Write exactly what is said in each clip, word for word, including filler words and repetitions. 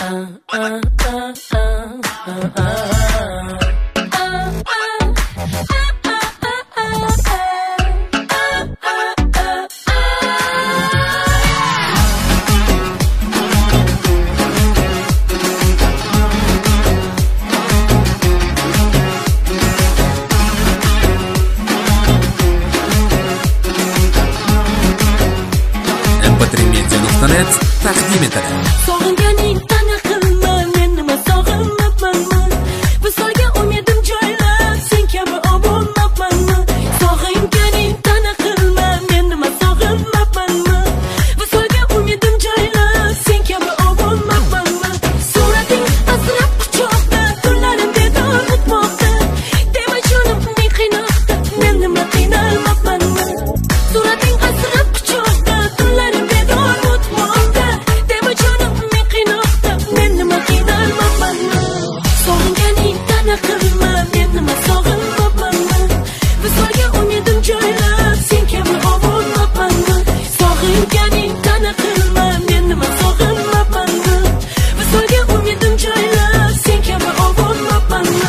em p три media nuqta net taqdim etadi. Sog'inganing tana qilma, men nima sog'inmabmanmi? Visolga umidim joylab, sen kabi obunmabmanmi? Sog'inganing tana qilma, men nima sog'inmabmanmi? Visolga umidim joylab, sen kabi obunmabmanmi? Surating asrab quchoqda, kunlarim bedor o'tmoqda. Dema jonim men qiynoqda, men nima qiynalmabmanmi? Surating asrab quchoqda, kunlarim bedor o'tmoqda. Dema jonim men qiynoqda, men nima qiynalmabmanmi? Sog'inganing tana qilma, men nima sog'inmabmanmi? Visolga umidim joylab, sen kabi obunmabmanmi? Sog'inganing tana qilma, men nima sog'inmabmanmi? Visolga umidim joylab, sen kabi obunmabmanmi?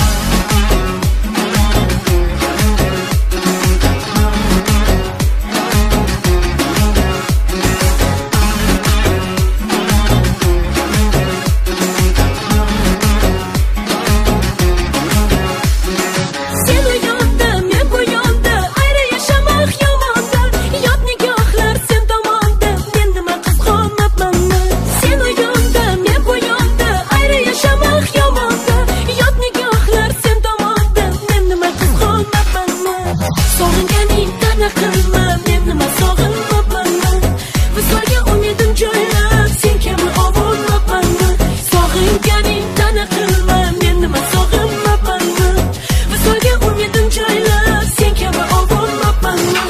Sen u yoqda, men bu yoqda, ayri yashamoq yomonda. Yot nigohlar sen tomonda, men nima qizg'onmabmanmi? Sen u yoqda, men bu yoqda, ayri yashamoq yomonda. Yot nigohlar sen tomonda, men nima qizg'onmabmanmi? Sog'inganing tana qilma, men nima sog'inmabmanmi? Visolga umidim joylab, sen kabi obunmabmanmi? Sog'inganing tana qilma, men nima sog'inmabmanmi? Visolga umidim joylab, sen kabi obunmabmanmi?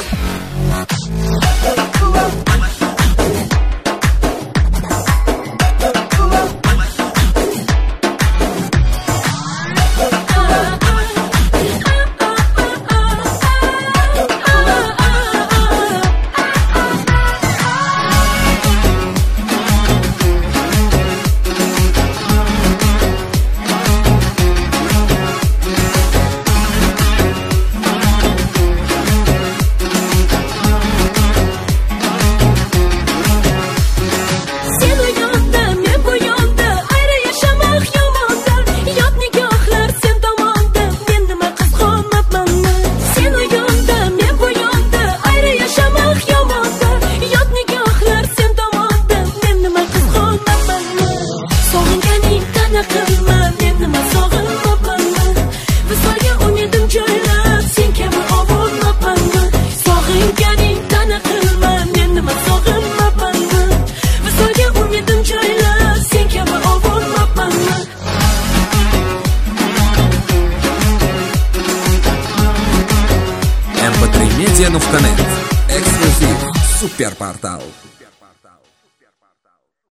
Sen u yoqda, men bu yoqda, ayri yashamoq yomonda. Yot nigohlar sen tomonda, men nima qizg'onmabmanmi? Sen u yoqda, men bu yoqda, ayri yashamoq yomonda. Yot nigohlar sen tomonda, men nima qizg'onmabmanmi? Sog'inganing tana qilma, men nima sog'inmabmanmi? Visolga umidim joylab, sen kabi obunmabmanmi? Sog'inganing tana qilma, men nima sog'inmabmanmi? Visolga umidim joylab, sen kabi obunmabmanmi? em p три media nuqta net eksklyuziv super portal.